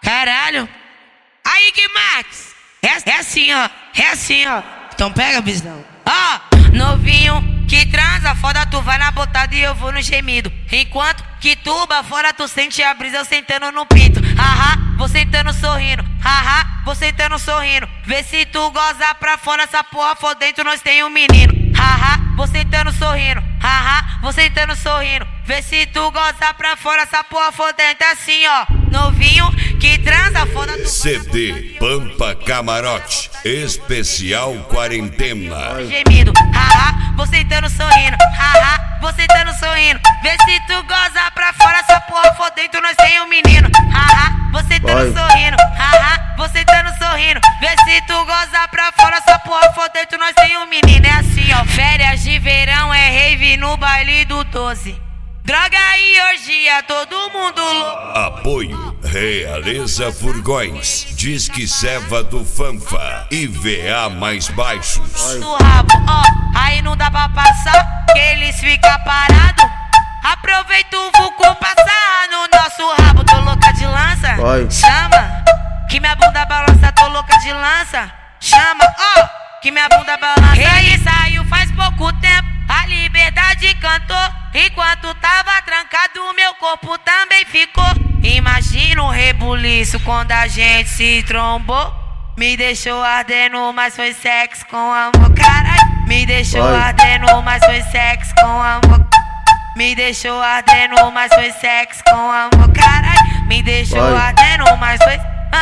Caralho. Aí, que Max. É assim, ó. É assim, ó. Então pega a visão. Ó, novinho que transa, foda, tu vai na botada e eu vou no gemido. Enquanto que tuba fora, tu sente a brisa eu sentando no pinto. Haha, vou sentando sorrindo. Haha, vou sentando sorrindo. Vê se tu goza pra fora, essa porra for dentro, nós tem um menino. Haha, vou sentando sorrindo. Haha, vou sentando sorrindo. Vê se tu goza pra fora, essa porra for dentro, assim, ó. Novinho que transa, foda, tu CD Pampa Camarote Especial Quarentena. Gemido, haha, vou sentando sorrindo. Haha, vou sentando sorrindo. Vê se tu goza pra fora, essa porra for dentro, nós tem um menino. Haha, vou sentando sorrindo. Haha, vou sentando sorrindo. Vê se tu goza pra fora, essa porra for dentro, nós tem um menino. É assim, ó. Férias de verão é rave no baile do 12. Droga e orgia, todo mundo louco. Apoio Realeza Furgões, Disque Serva do Fanfa, IVA mais baixos. No rabo, ó, aí não dá pra passar, que eles ficam parados. Aproveita o vulco passar no nosso rabo. Tô louca de lança, chama, que minha bunda balança. Tô louca de lança, chama, ó, que minha bunda balança. Ele saiu faz pouco tempo, a liberdade cantou. Enquanto tava trancado, meu corpo também ficou. Imagina o rebuliço quando a gente se trombou. Me deixou ardendo, mas foi sexo com amor, caralho. Me deixou ardendo, mas foi sexo com amor. Me deixou ardendo, mas foi sexo com amor, caralho. Me deixou ardendo, mas foi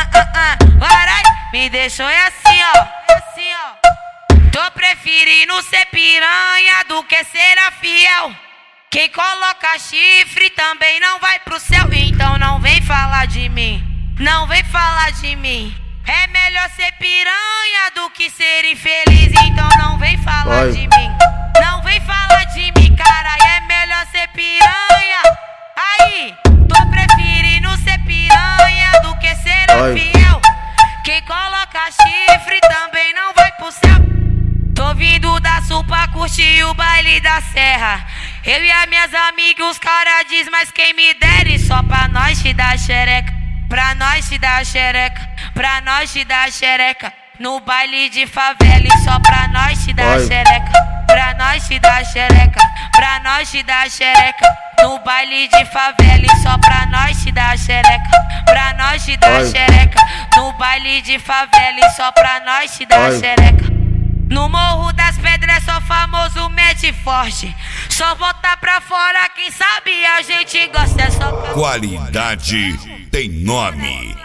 caralho. Me deixou é assim, ó. É assim, ó. Tô preferindo ser piranha do que ser a fiel. Quem coloca chifre também não vai pro céu. Então não vem falar de mim, não vem falar de mim. É melhor ser piranha do que ser infeliz. Então não vem falar de mim, não vem falar de mim, caralho. É melhor ser piranha. Aí, tô preferindo ser piranha do que ser fiel. Quem coloca chifre também não vai pro céu. Tô vindo da Sul pra curtir o baile da Serra. Eu e as minhas amigas, os caras diz, mas quem me dera, só pra nós te dar xereca. Pra nós te dar xereca, pra nós te dar xereca. No baile de favela e só pra nós te dar xereca. Pra nós te dar xereca, pra nós te dar xereca. No baile de favela e só pra nós te dar xereca. Pra nós te dar xereca. No baile de favela e só pra nós te dar xereca. No Morro das Pedras é só famoso mete forte. Só botar pra fora, quem sabe a gente gosta. É só qualidade tem nome.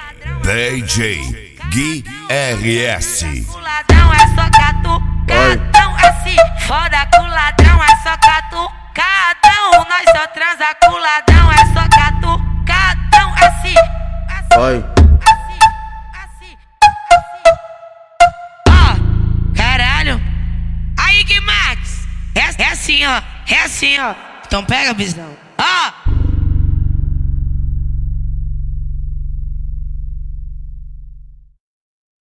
DJ Gui RS. O ladrão é só catucadão assim. Foda com o ladrão é só catucadão. Nós só transa com o ladrão é só catucadão assim. Aí, que Max. É assim, ó. É assim, ó. Então pega a visão. Ó.